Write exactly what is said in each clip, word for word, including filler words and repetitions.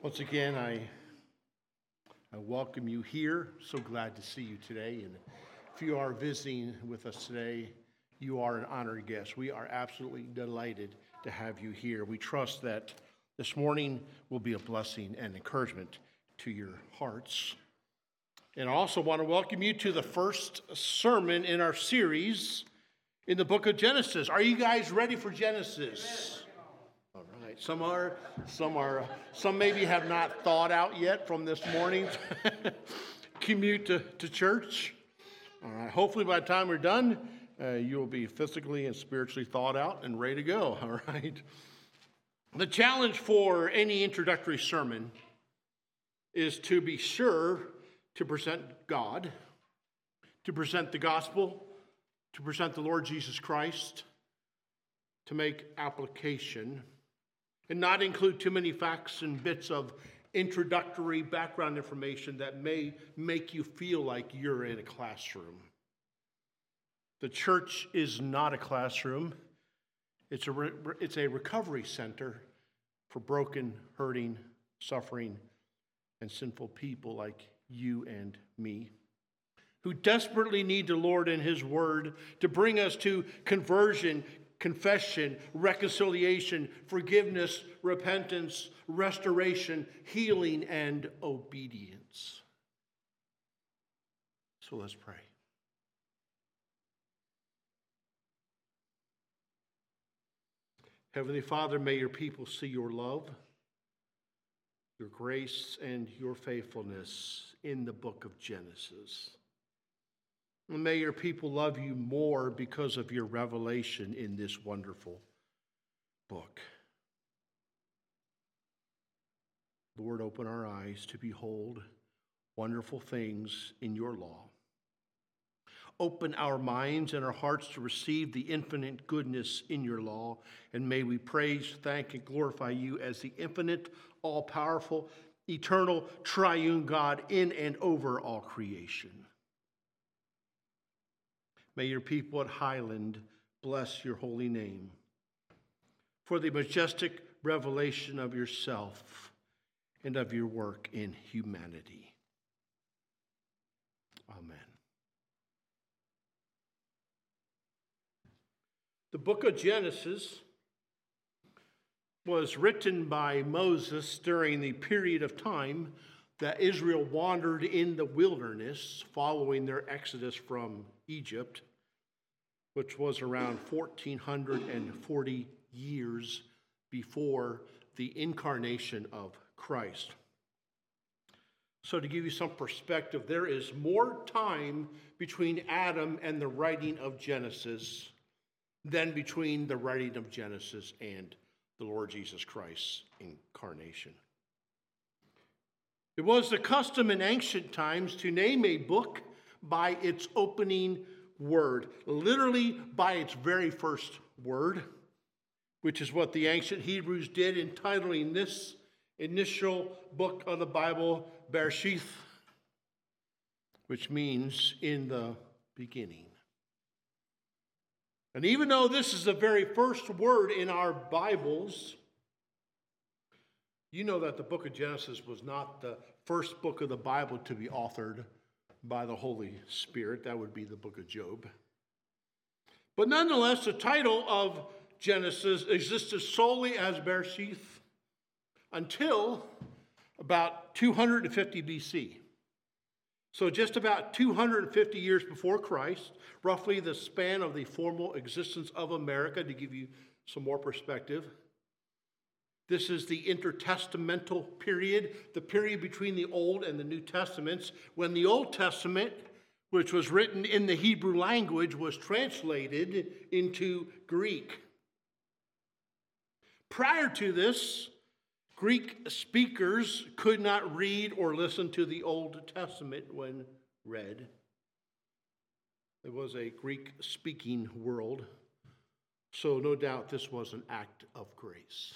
Once again, I, I welcome you here. So glad to see you today. And if you are visiting with us today, you are an honored guest. We are absolutely delighted to have you here. We trust that this morning will be a blessing and encouragement to your hearts. And I also want to welcome you to the first sermon in our series in the book of Genesis. Are you guys ready for Genesis? All right. Some are, some are, some maybe have not thawed out yet from this morning's commute to, to church. All right. Hopefully by the time we're done, uh, you will be physically and spiritually thawed out and ready to go. All right. The challenge for any introductory sermon is to be sure to present God, to present the gospel, to present the Lord Jesus Christ, to make application, and not include too many facts and bits of introductory background information that may make you feel like you're in a classroom. The church is not a classroom. It's a, re- it's a recovery center for broken, hurting, suffering, and sinful people like you and me, who desperately need the Lord and His Word to bring us to conversion, confession, reconciliation, forgiveness, repentance, restoration, healing, and obedience. So let's pray. Heavenly Father, may your people see your love, your grace, and your faithfulness in the book of Genesis. And may your people love you more because of your revelation in this wonderful book. Lord, open our eyes to behold wonderful things in your law. Open our minds and our hearts to receive the infinite goodness in your law. And may we praise, thank, and glorify you as the infinite, all-powerful, eternal, triune God in and over all creation. May your people at Highland bless your holy name for the majestic revelation of yourself and of your work in humanity. Amen. The book of Genesis was written by Moses during the period of time that Israel wandered in the wilderness following their exodus from Egypt, which was around fourteen forty years before the incarnation of Christ. So to give you some perspective, there is more time between Adam and the writing of Genesis than between the writing of Genesis and the Lord Jesus Christ's incarnation. It was the custom in ancient times to name a book by its opening word, literally by its very first word, which is what the ancient Hebrews did, entitling this initial book of the Bible, Bereshith, which means in the beginning. And even though this is the very first word in our Bibles, you know that the book of Genesis was not the first book of the Bible to be authored by the Holy Spirit. That would be the book of Job. But nonetheless, the title of Genesis existed solely as Bereshith until about two hundred fifty B C. So just about two hundred fifty years before Christ, roughly the span of the formal existence of America, to give you some more perspective. This is the intertestamental period, the period between the Old and the New Testaments, when the Old Testament, which was written in the Hebrew language, was translated into Greek. Prior to this, Greek speakers could not read or listen to the Old Testament when read. It was a Greek-speaking world, so no doubt this was an act of grace.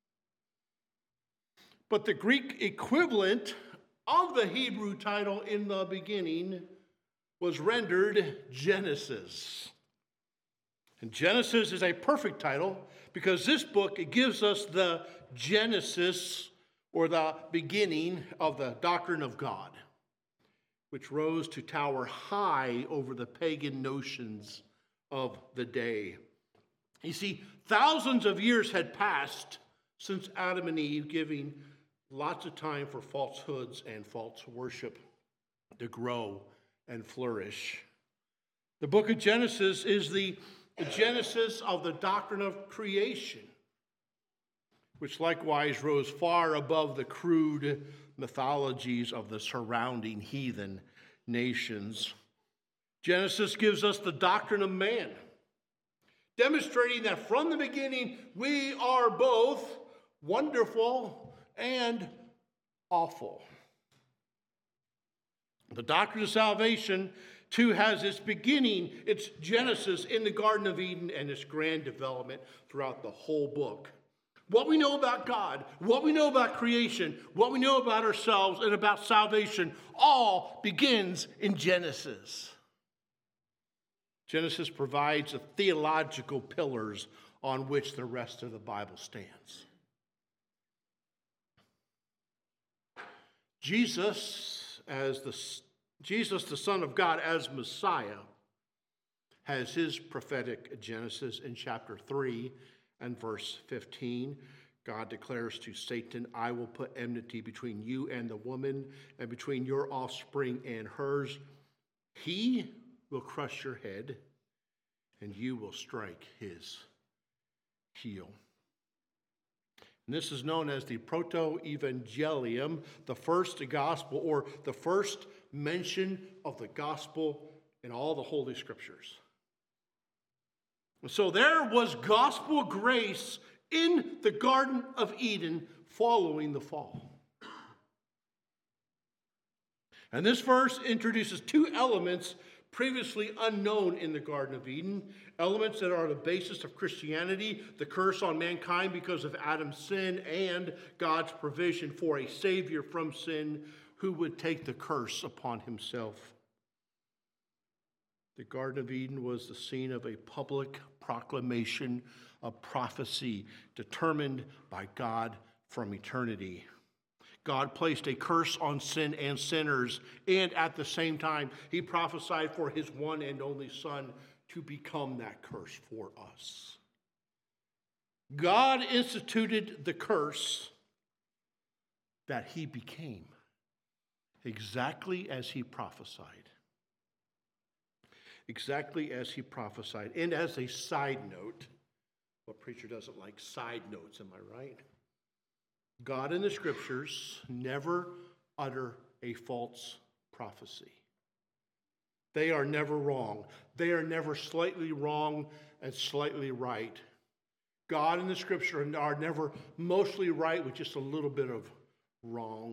But the Greek equivalent of the Hebrew title in the beginning was rendered Genesis. And Genesis is a perfect title because this book, it gives us the genesis or the beginning of the doctrine of God, which rose to tower high over the pagan notions of the day. You see, thousands of years had passed since Adam and Eve, giving lots of time for falsehoods and false worship to grow and flourish. The book of Genesis is the genesis of the doctrine of creation, which likewise rose far above the crude mythologies of the surrounding heathen nations. Genesis gives us the doctrine of man, demonstrating that from the beginning we are both wonderful and awful. The doctrine of salvation, too, has its beginning, its genesis in the Garden of Eden and its grand development throughout the whole book. What we know about God, what we know about creation, what we know about ourselves and about salvation all begins in Genesis. Genesis provides the theological pillars on which the rest of the Bible stands. Jesus, as the Jesus, the Son of God, as Messiah, has his prophetic genesis in chapter three and verse fifteen. God declares to Satan, I will put enmity between you and the woman, and between your offspring and hers. He will crush your head, and you will strike his heel. And this is known as the Proto-Evangelium, the first gospel, or the first mention of the gospel in all the Holy Scriptures. And so there was gospel grace in the Garden of Eden following the fall. And this verse introduces two elements previously unknown in the Garden of Eden, elements that are the basis of Christianity, the curse on mankind because of Adam's sin, and God's provision for a Savior from sin who would take the curse upon himself. The Garden of Eden was the scene of a public proclamation of prophecy determined by God from eternity. God placed a curse on sin and sinners, and at the same time, he prophesied for his one and only Son to become that curse for us. God instituted the curse that he became, exactly as he prophesied. Exactly as he prophesied. And as a side note, what preacher doesn't like side notes, am I right? God in the Scriptures never utter a false prophecy. They are never wrong. They are never slightly wrong and slightly right. God in the Scripture are never mostly right with just a little bit of wrong.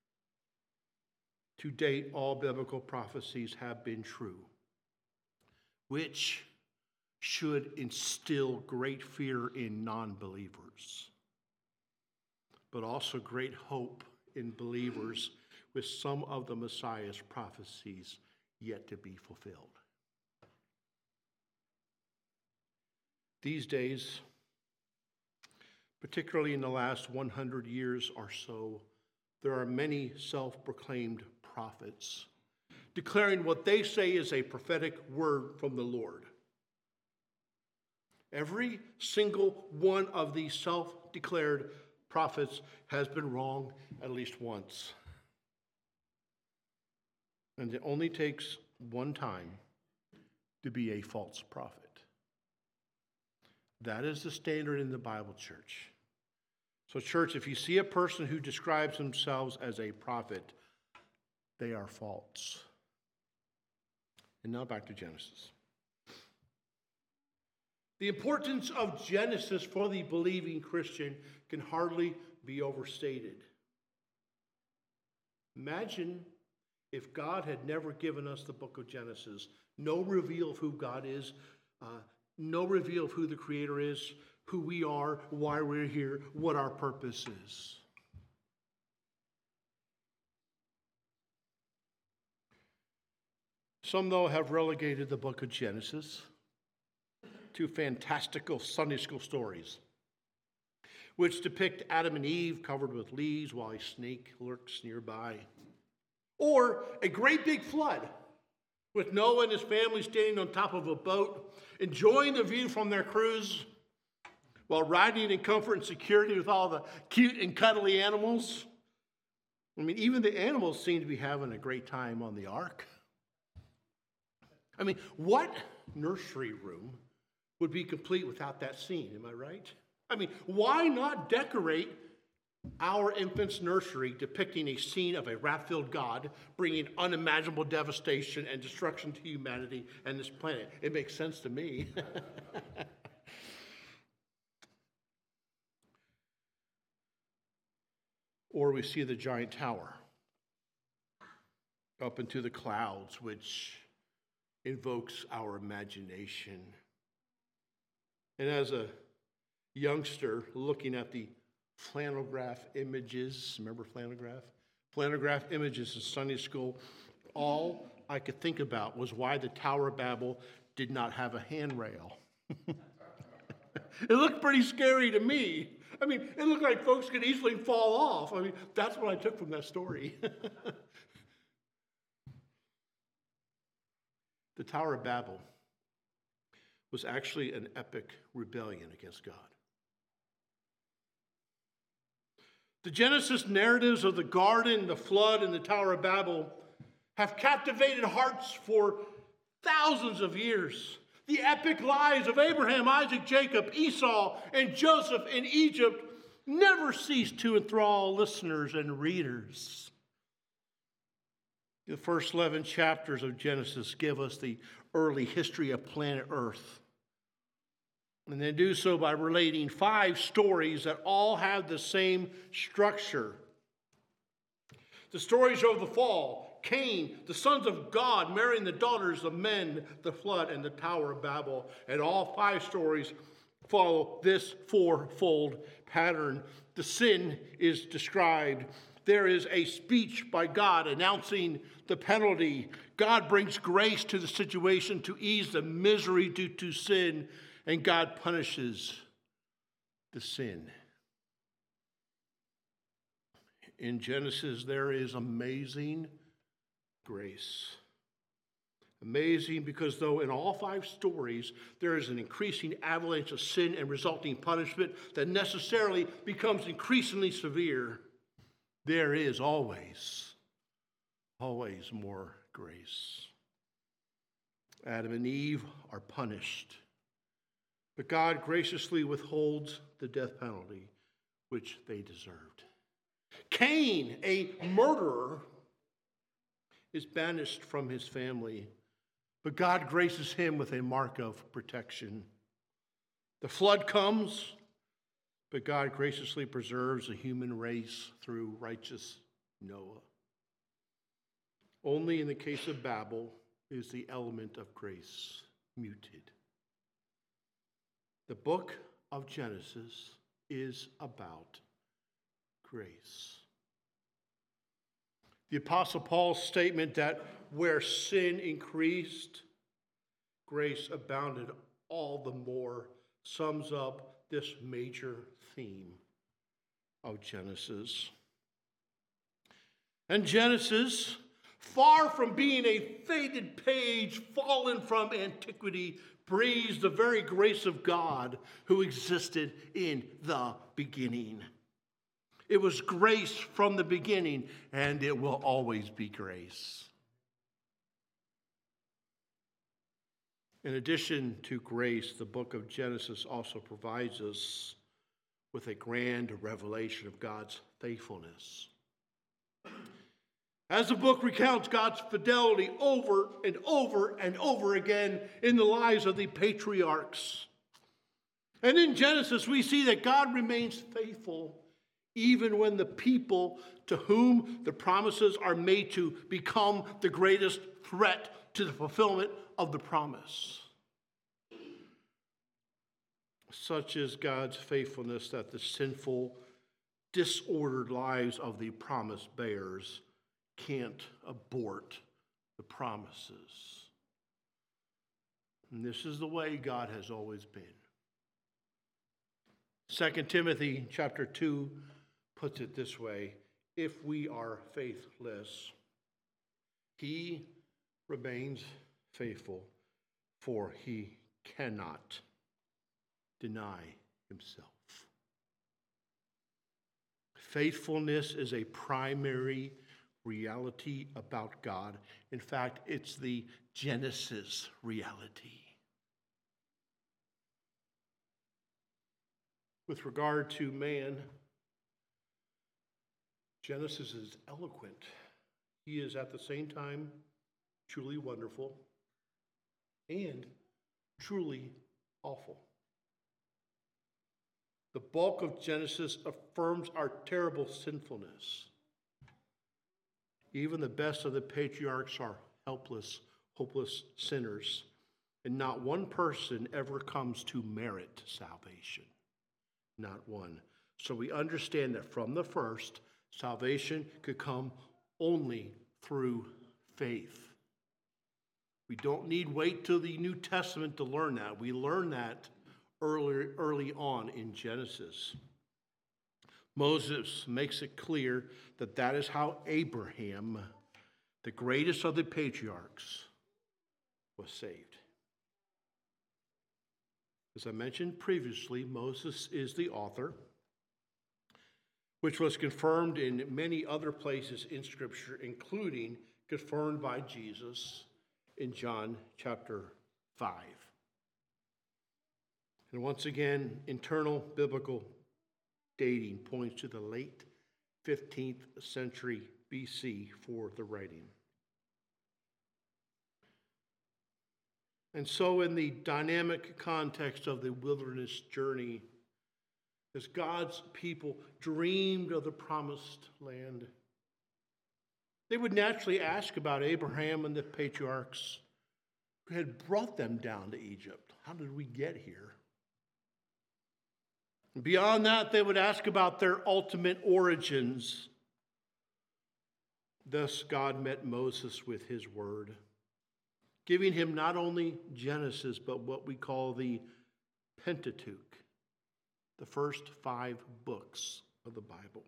To date, all biblical prophecies have been true, which should instill great fear in non-believers, but also great hope in believers with some of the Messiah's prophecies yet to be fulfilled. These days, particularly in the last one hundred years or so, there are many self-proclaimed prophets declaring what they say is a prophetic word from the Lord. Every single one of these self-declared prophets has been wrong at least once. And it only takes one time to be a false prophet. That is the standard in the Bible, church. So, church, if you see a person who describes themselves as a prophet, they are false. And now back to Genesis. The importance of Genesis for the believing Christian can hardly be overstated. Imagine if God had never given us the book of Genesis, no reveal of who God is, uh, no reveal of who the Creator is, who we are, why we're here, what our purpose is. Some, though, have relegated the book of Genesis to fantastical Sunday school stories, which depict Adam and Eve covered with leaves while a snake lurks nearby. Or a great big flood, with Noah and his family standing on top of a boat, enjoying the view from their cruise, while riding in comfort and security with all the cute and cuddly animals. I mean, even the animals seem to be having a great time on the ark. I mean, what nursery room would be complete without that scene? Am I right? I mean, why not decorate our infant's nursery depicting a scene of a wrath-filled God bringing unimaginable devastation and destruction to humanity and this planet? It makes sense to me. Or we see the giant tower up into the clouds, which invokes our imagination. And as a youngster looking at the flannelgraph images, remember flannelgraph? Flannelgraph images in Sunday school, all I could think about was why the Tower of Babel did not have a handrail. It looked pretty scary to me. I mean, it looked like folks could easily fall off. I mean, that's what I took from that story. The Tower of Babel was actually an epic rebellion against God. The Genesis narratives of the garden, the flood, and the Tower of Babel have captivated hearts for thousands of years. The epic lives of Abraham, Isaac, Jacob, Esau, and Joseph in Egypt never cease to enthrall listeners and readers. The first eleven chapters of Genesis give us the early history of planet Earth. And they do so by relating five stories that all have the same structure. The stories of the fall, Cain, the sons of God marrying the daughters of men, the flood, and the Tower of Babel. And all five stories follow this fourfold pattern. The sin is described. There is a speech by God announcing the penalty. God brings grace to the situation to ease the misery due to sin, and God punishes the sin. In Genesis, there is amazing grace. Amazing because though in all five stories there is an increasing avalanche of sin and resulting punishment that necessarily becomes increasingly severe, there is always, always more grace. Adam and Eve are punished, but God graciously withholds the death penalty which they deserved. Cain, a murderer, is banished from his family, but God graces him with a mark of protection. The flood comes, but God graciously preserves the human race through righteous Noah. Only in the case of Babel is the element of grace muted. The book of Genesis is about grace. The Apostle Paul's statement that where sin increased, grace abounded all the more sums up this major theme of Genesis. And Genesis, far from being a faded page fallen from antiquity, breathes the very grace of God who existed in the beginning. It was grace from the beginning, and it will always be grace. In addition to grace, the book of Genesis also provides us with a grand revelation of God's faithfulness. As the book recounts God's fidelity over and over and over again in the lives of the patriarchs. And in Genesis, we see that God remains faithful even when the people to whom the promises are made to become the greatest threat to the fulfillment of the promise. Such is God's faithfulness that the sinful, disordered lives of the promise bearers can't abort the promises. And this is the way God has always been. Second Timothy chapter two puts it this way: if we are faithless, he remains faithful, for he cannot deny himself. Faithfulness is a primary reality about God. In fact, it's the Genesis reality. With regard to man, Genesis is eloquent. He is at the same time truly wonderful and truly awful. The bulk of Genesis affirms our terrible sinfulness. Even the best of the patriarchs are helpless, hopeless sinners, and not one person ever comes to merit salvation. Not one. So we understand that from the first, salvation could come only through faith. We don't need wait till the New Testament to learn that. We learn that early, early on in Genesis. Moses makes it clear that that is how Abraham, the greatest of the patriarchs, was saved. As I mentioned previously, Moses is the author, which was confirmed in many other places in Scripture, including confirmed by Jesus in John chapter five. And once again, internal biblical dating points to the late fifteenth century B C for the writing. And so in the dynamic context of the wilderness journey, as God's people dreamed of the promised land, they would naturally ask about Abraham and the patriarchs who had brought them down to Egypt. How did we get here? Beyond that, they would ask about their ultimate origins. Thus, God met Moses with his word, giving him not only Genesis, but what we call the Pentateuch, the first five books of the Bible.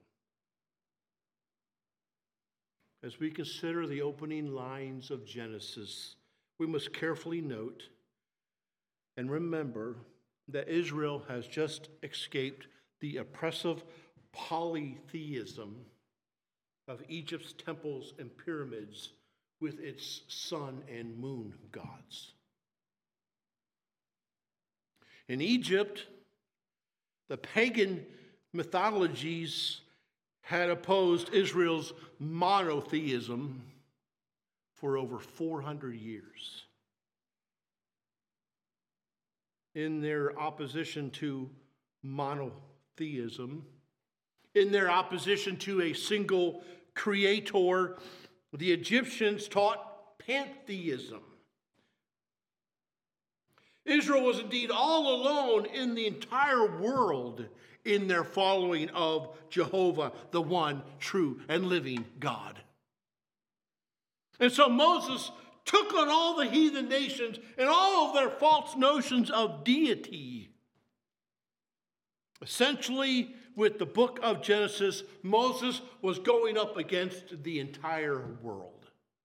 As we consider the opening lines of Genesis, we must carefully note and remember that Israel has just escaped the oppressive polytheism of Egypt's temples and pyramids with its sun and moon gods. In Egypt, the pagan mythologies had opposed Israel's monotheism for over four hundred years. In their opposition to monotheism, in their opposition to a single creator, the Egyptians taught pantheism. Israel was indeed all alone in the entire world in their following of Jehovah, the one true and living God. And so Moses took on all the heathen nations and all of their false notions of deity. Essentially, with the book of Genesis, Moses was going up against the entire world.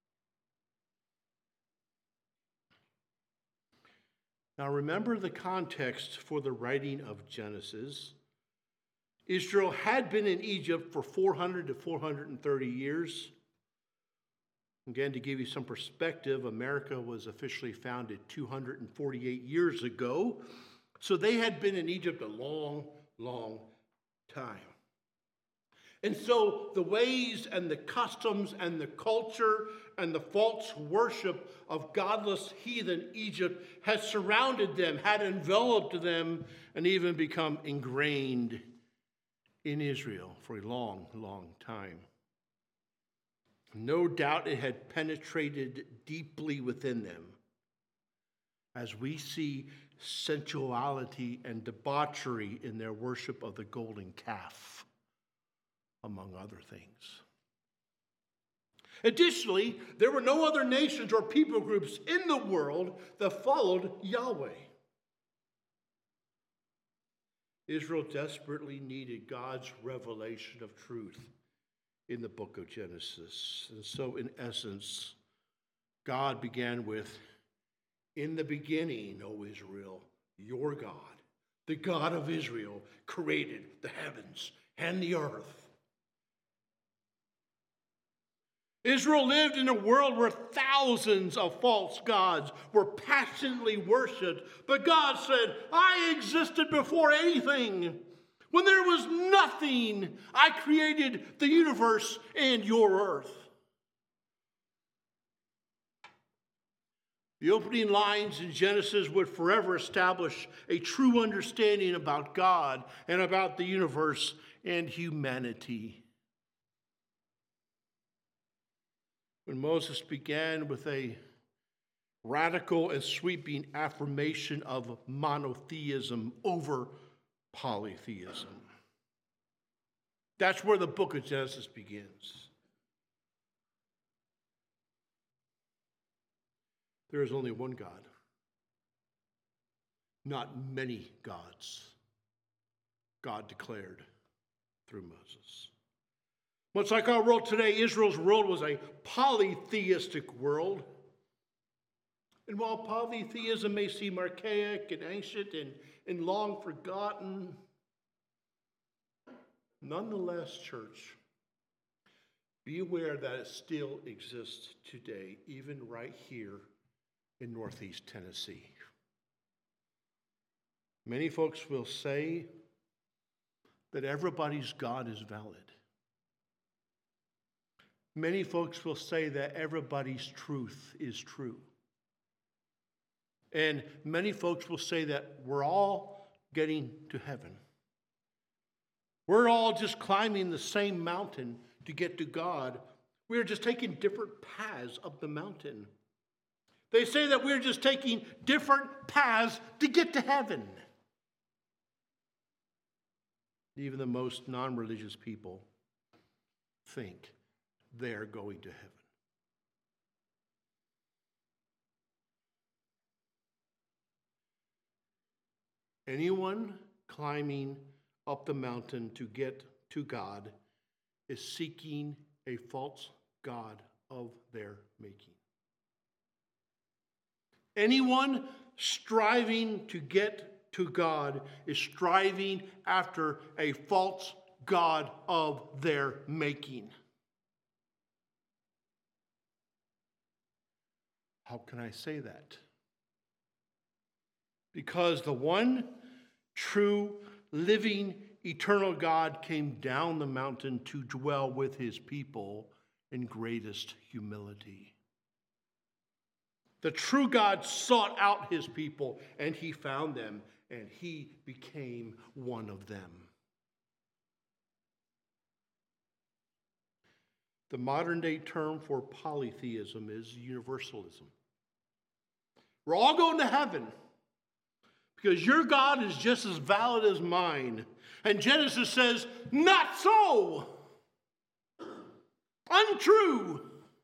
Now remember the context for the writing of Genesis. Israel had been in Egypt for four hundred to four hundred thirty years. Again, to give you some perspective, America was officially founded two hundred forty-eight years ago. So they had been in Egypt a long, long time. And so the ways and the customs and the culture and the false worship of godless heathen Egypt had surrounded them, had enveloped them, and even become ingrained in Israel for a long, long time. No doubt it had penetrated deeply within them, as we see sensuality and debauchery in their worship of the golden calf, among other things. Additionally, there were no other nations or people groups in the world that followed Yahweh. Israel desperately needed God's revelation of truth in the book of Genesis. And so, in essence, God began with, "In the beginning, O Israel, your God, the God of Israel, created the heavens and the earth." Israel lived in a world where thousands of false gods were passionately worshipped, but God said, "I existed before anything. When there was nothing, I created the universe and your earth." The opening lines in Genesis would forever establish a true understanding about God and about the universe and humanity. When Moses began with a radical and sweeping affirmation of monotheism over polytheism. That's where the book of Genesis begins. There is only one God, not many gods, God declared through Moses. Much like our world today, Israel's world was a polytheistic world. And while polytheism may seem archaic and ancient and, and long forgotten, nonetheless, church, be aware that it still exists today, even right here in Northeast Tennessee. Many folks will say that everybody's God is valid. Many folks will say that everybody's truth is true. And many folks will say that we're all getting to heaven. We're all just climbing the same mountain to get to God. We're just taking different paths up the mountain. They say that we're just taking different paths to get to heaven. Even the most non-religious people think they're going to heaven. Anyone climbing up the mountain to get to God is seeking a false god of their making. Anyone striving to get to God is striving after a false god of their making. How can I say that? Because the one true, living, eternal God came down the mountain to dwell with his people in greatest humility. The true God sought out his people, and he found them, and he became one of them. The modern day term for polytheism is universalism. We're all going to heaven because your God is just as valid as mine. And Genesis says, not so. Untrue.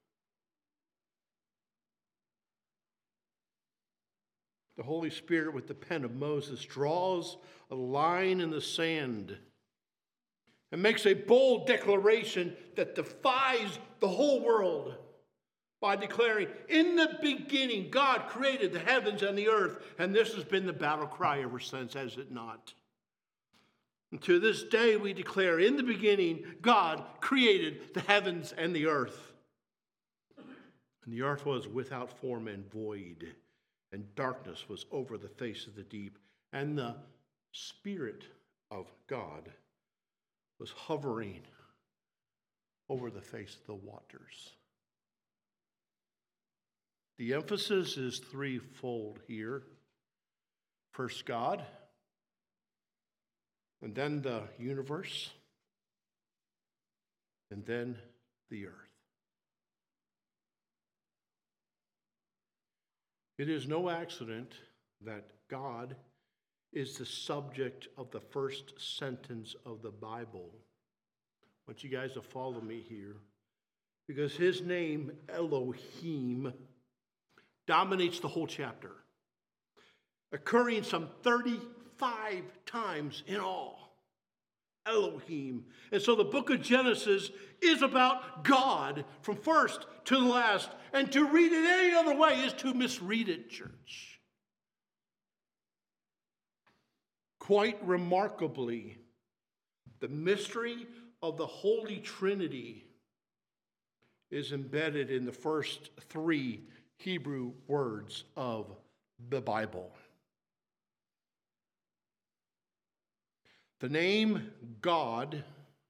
The Holy Spirit, with the pen of Moses, draws a line in the sand and makes a bold declaration that defies the whole world by declaring, in the beginning, God created the heavens and the earth. And this has been the battle cry ever since, has it not? And to this day, we declare, in the beginning, God created the heavens and the earth. And the earth was without form and void, and darkness was over the face of the deep. And the Spirit of God was hovering over the face of the waters. The emphasis is threefold here. First, God, and then the universe, and then the earth. It is no accident that God is the subject of the first sentence of the Bible. I want you guys to follow me here, because his name, Elohim, dominates the whole chapter, occurring some thirty-five five times in all. Elohim. And so the book of Genesis is about God from first to the last. And to read it any other way is to misread it, church. Quite remarkably, the mystery of the Holy Trinity is embedded in the first three Hebrew words of the Bible. The name God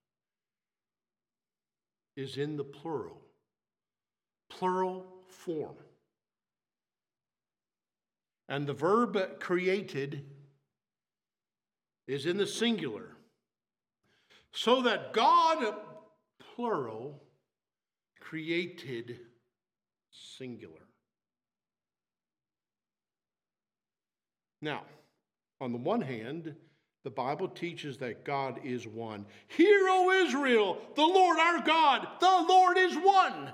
is in the plural, plural form. And the verb created is in the singular. So that God, plural, created singular. Now, on the one hand, the Bible teaches that God is one. Hear, O Israel, the Lord our God, the Lord is one.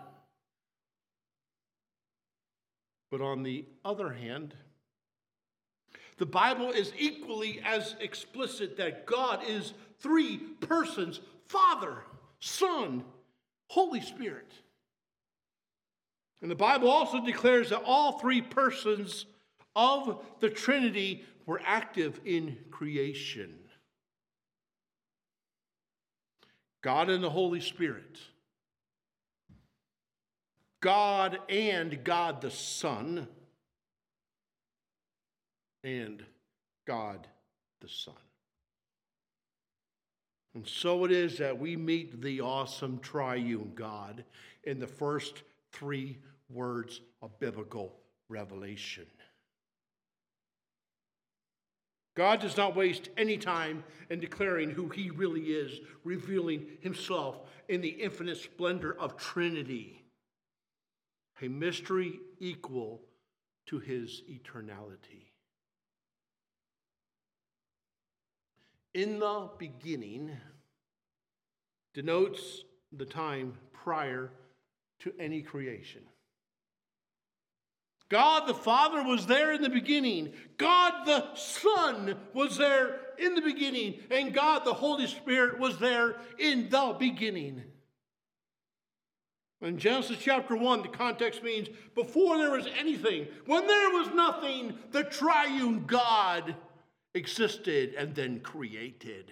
But on the other hand, the Bible is equally as explicit that God is three persons: Father, Son, Holy Spirit. And the Bible also declares that all three persons of the Trinity were active in creation. God and the Holy Spirit. God and God the Son. And God the Son. And so it is that we meet the awesome triune God in the first three words of biblical revelation. God does not waste any time in declaring who he really is, revealing himself in the infinite splendor of Trinity, a mystery equal to his eternality. In the beginning denotes the time prior to any creation. God the Father was there in the beginning. God the Son was there in the beginning. And God the Holy Spirit was there in the beginning. In Genesis chapter one, the context means before there was anything, when there was nothing, the triune God existed and then created.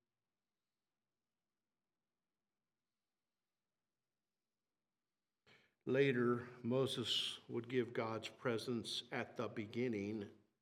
Later, Moses would give God's presence at the beginning.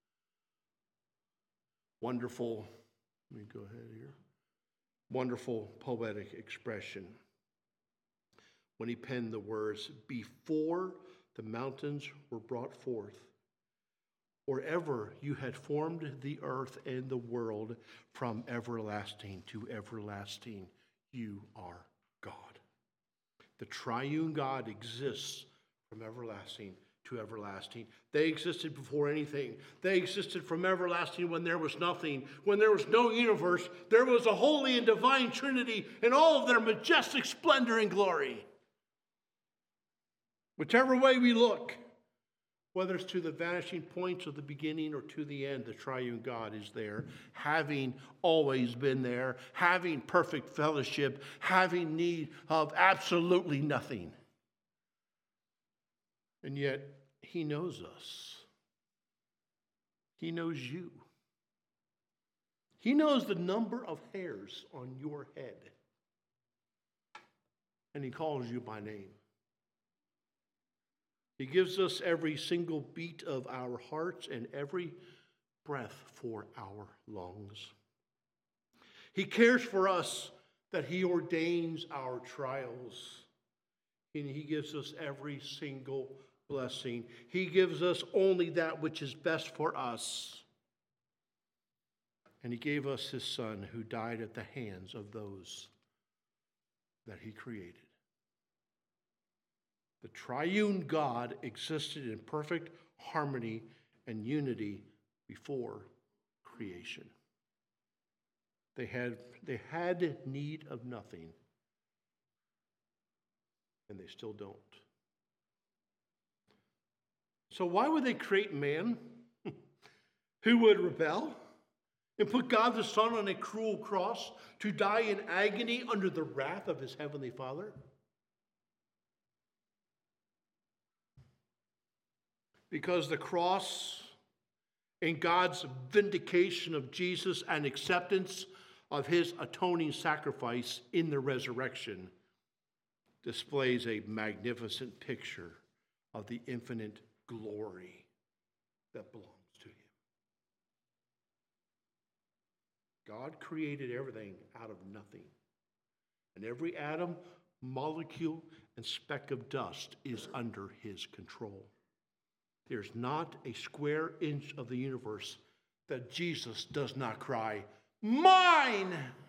Wonderful, let me go ahead here. Wonderful poetic expression. When he penned the words, before the mountains were brought forth, or ever you had formed the earth and the world, from everlasting to everlasting, you are God. The triune God exists from everlasting to everlasting. They existed before anything. They existed from everlasting when there was nothing. When there was no universe, there was a holy and divine Trinity in all of their majestic splendor and glory. Whichever way we look, whether it's to the vanishing points of the beginning or to the end, the triune God is there, having always been there, having perfect fellowship, having need of absolutely nothing. And yet, he knows us. He knows you. He knows the number of hairs on your head. And he calls you by name. He gives us every single beat of our hearts and every breath for our lungs. He cares for us that he ordains our trials. And he gives us every single blessing. He gives us only that which is best for us. And he gave us his Son, who died at the hands of those that he created. The triune God existed in perfect harmony and unity before creation. They had, they had need of nothing, and they still don't. So why would they create man who would rebel and put God the Son on a cruel cross to die in agony under the wrath of his heavenly Father? Because the cross and God's vindication of Jesus and acceptance of his atoning sacrifice in the resurrection displays a magnificent picture of the infinite glory that belongs to him. God created everything out of nothing. And every atom, molecule, and speck of dust is under his control. There's not a square inch of the universe that Jesus does not cry, "Mine!"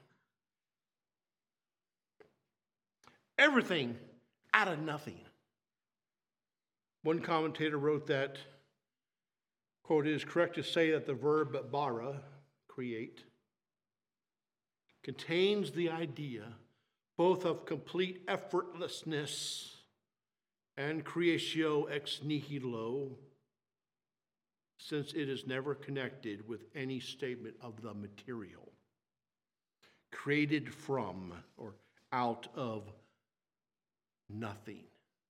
Everything out of nothing. One commentator wrote that, quote, "It is correct to say that the verb bara, create, contains the idea both of complete effortlessness and creatio ex nihilo, since it is never connected with any statement of the material. Created from or out of nothing."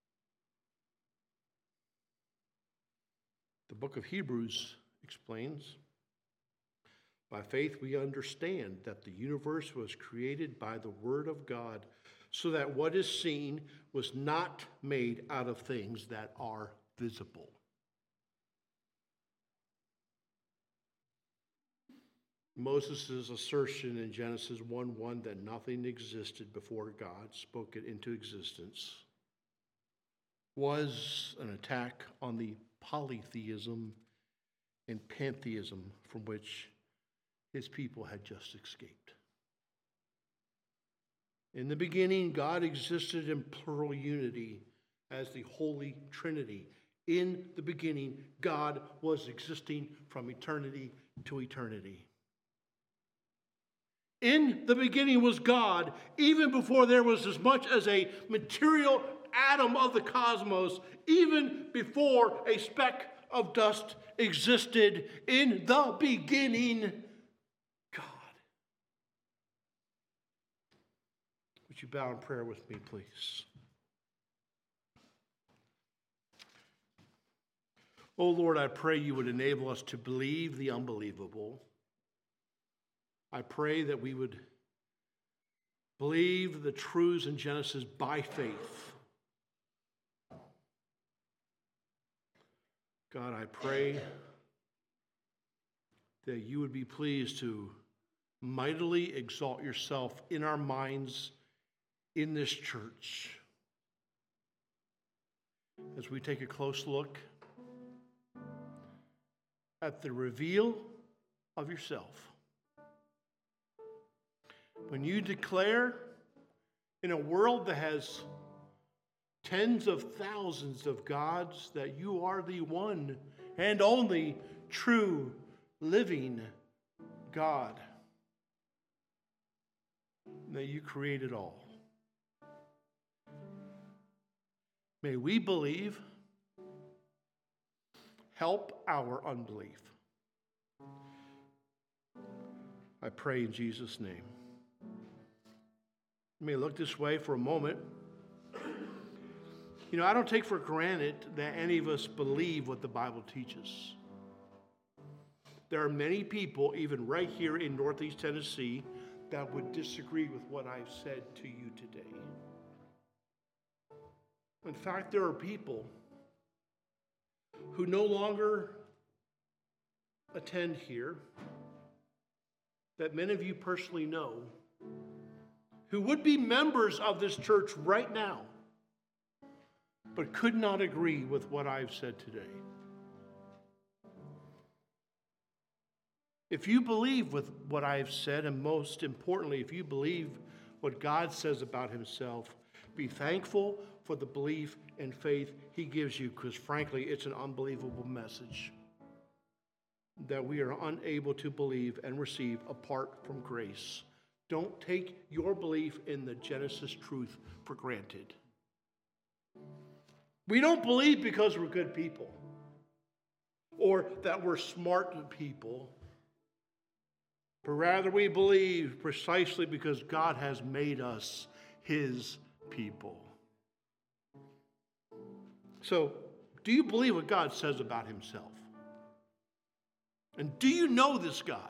The book of Hebrews explains, "By faith we understand that the universe was created by the word of God, so that what is seen was not made out of things that are visible." Moses' assertion in Genesis one one that nothing existed before God spoke it into existence was an attack on the polytheism and pantheism from which his people had just escaped. In the beginning, God existed in plural unity as the Holy Trinity. In the beginning, God was existing from eternity to eternity. In the beginning was God, even before there was as much as a material atom of the cosmos, even before a speck of dust existed. In the beginning, God. Would you bow in prayer with me, please? Oh Lord, I pray you would enable us to believe the unbelievable. I pray that we would believe the truths in Genesis by faith. God, I pray that you would be pleased to mightily exalt yourself in our minds in this church as we take a close look at the reveal of yourself. When you declare in a world that has tens of thousands of gods that you are the one and only true living God, that you created all. May we believe. Help our unbelief. I pray in Jesus' name. You may look this way for a moment. You know, I don't take for granted that any of us believe what the Bible teaches. There are many people, even right here in Northeast Tennessee, that would disagree with what I've said to you today. In fact, there are people who no longer attend here, that many of you personally know, who would be members of this church right now, but could not agree with what I've said today. If you believe with what I've said, and most importantly, if you believe what God says about himself, be thankful for the belief and faith he gives you, because frankly, it's an unbelievable message that we are unable to believe and receive apart from grace. Don't take your belief in the Genesis truth for granted. We don't believe because we're good people or that we're smart people. but rather we believe precisely because God has made us his people. So, do you believe what God says about himself? And do you know this God?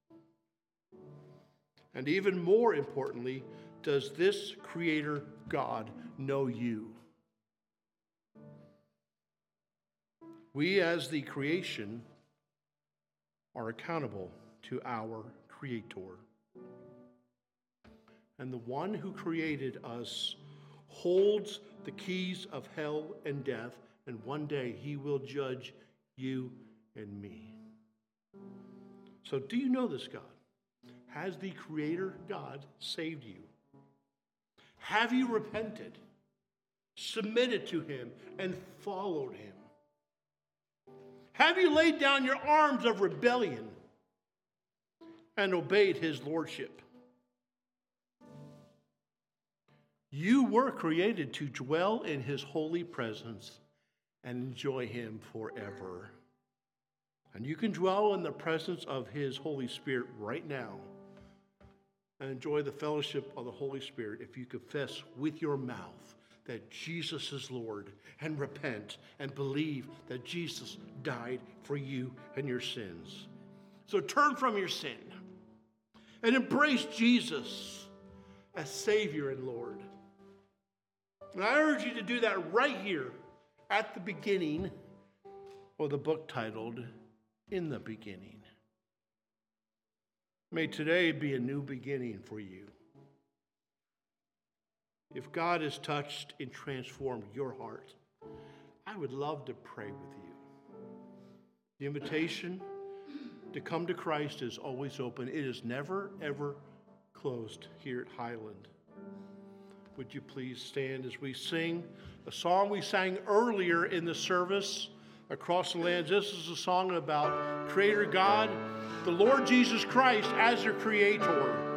And even more importantly, does this Creator God know you? We, as the creation, are accountable to our Creator. And the one who created us holds the keys of hell and death, and one day he will judge you and me. So do you know this God? Has the Creator God saved you? Have you repented, submitted to him, and followed him? Have you laid down your arms of rebellion and obeyed his lordship? You were created to dwell in his holy presence and enjoy him forever. And you can dwell in the presence of his Holy Spirit right now and enjoy the fellowship of the Holy Spirit if you confess with your mouth that Jesus is Lord and repent and believe that Jesus died for you and your sins. So turn from your sin and embrace Jesus as Savior and Lord. And I urge you to do that right here at the beginning of the book titled In the Beginning. May today be a new beginning for you. If God has touched and transformed your heart, I would love to pray with you. The invitation to come to Christ is always open. It is never, ever closed here at Highland. Would you please stand as we sing a song we sang earlier in the service, Across the Lands. This is a song about Creator God, the Lord Jesus Christ as your Creator.